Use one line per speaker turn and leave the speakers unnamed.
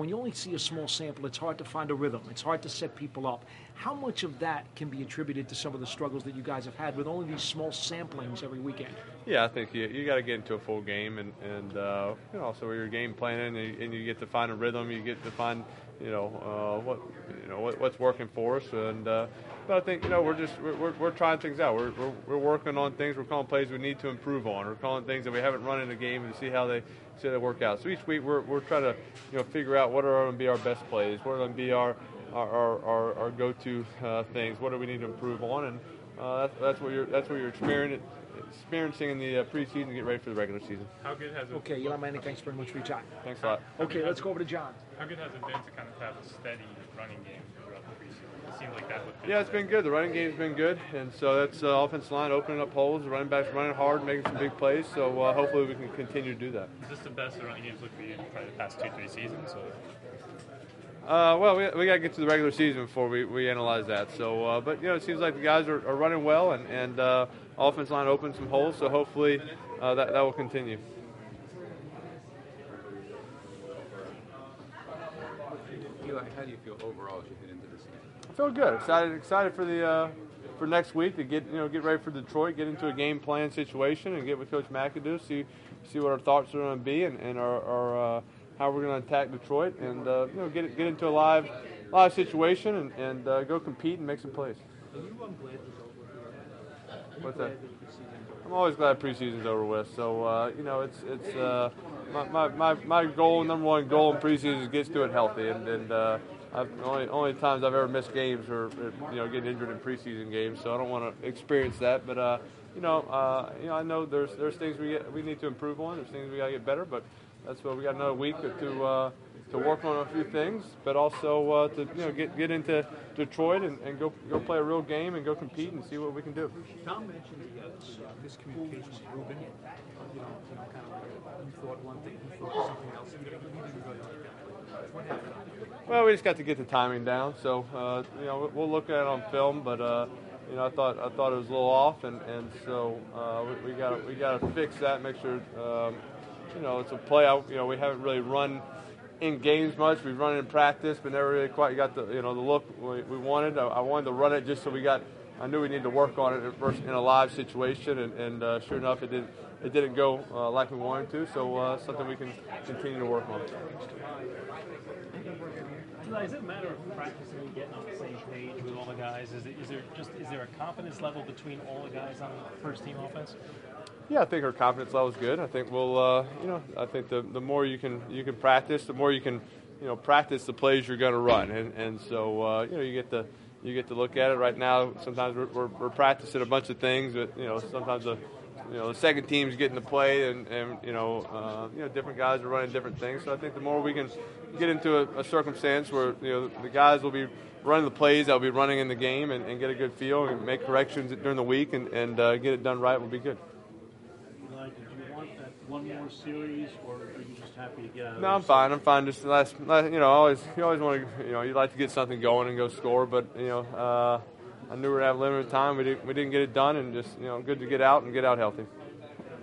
when you only see a small sample, it's hard to find a rhythm. It's hard to set people up. How much of that can be attributed to some of the struggles that you guys have had with only these small samplings every weekend?
Yeah, I think you got to get into a full game, and so where you're game planning, and you get to find a rhythm, you get to find what's working for us, and but I think we're trying things out. We're working on things. We're calling plays we need to improve on. We're calling things that we haven't run in a game and see how they work out. So each week we're trying to figure out what are going to be our best plays, what are going to be our go-to things, what do we need to improve on, and that's what you're experiencing in the preseason to get ready for the regular season.
How good has it?
Okay, Eli Manning, thanks very much for your time.
Thanks a lot.
Okay, let's go over to John.
How good has it been to kind of have a steady running game throughout the preseason? It seems like that would.
Yeah, it's been good. The running game's been good, and so that's offensive line opening up holes, the running backs running hard, making some big plays. So hopefully we can continue to do that.
Is this the best the running game's looked for you in probably the past 2-3 seasons? Or?
Well, we got to get to the regular season before we analyze that. So, but it seems like the guys are running well, and offensive line opened some holes. So hopefully that will continue.
Eli, how do you feel overall as you head into this game?
I feel good. Excited for next week to get ready for Detroit, get into a game plan situation, and get with Coach McAdoo, see what our thoughts are going to be, and our how we're going to attack Detroit, and get into a live situation, and go compete and make some plays.
Are you glad it's over?
What's that? I'm always glad preseason's over with. So it's my goal, number one goal in preseason is get to it healthy, and only times I've ever missed games or getting injured in preseason games. So I don't want to experience that, but I know there's things we need to improve on. There's things we got to get better, but that's what we got another week to work on a few things, but also to get into Detroit and go play a real game and go compete and see what we can do.
Tom mentioned the miscommunication with Ruben. Kind of you thought one thing, he thought something else. You didn't really like that. What happened?
Well, we just got to get the timing down. So we'll look at it on film, but I thought it was a little off, and so we got to fix that. Make sure it's a play out. We haven't really run in games much. We've run it in practice, but never really quite got the look we wanted. I wanted to run it just so I knew we needed to work on it in a live situation, and sure enough, it didn't go like we wanted to. So something we can continue to work on.
Is it a matter of practicing and getting on the same page with all the guys? Is there a confidence level between all the guys on the first team offense?
Yeah, I think our confidence level is good. I think I think the more you can practice, the more you can practice the plays you're going to run, and so you get to look at it right now. Sometimes we're practicing a bunch of things, but sometimes the second team's getting to play, and different guys are running different things. So I think the more we can get into a circumstance where the guys will be running the plays, they'll be running in the game, and get a good feel and make corrections during the week, and get it done right will be good.
Did you want that one more series, or are you just happy to get out of it?
No, I'm fine. I'm fine. Just the last you always want to, you'd like to get something going and go score, but I knew we were going to have limited time. We didn't get it done, and just good to get out and get out healthy.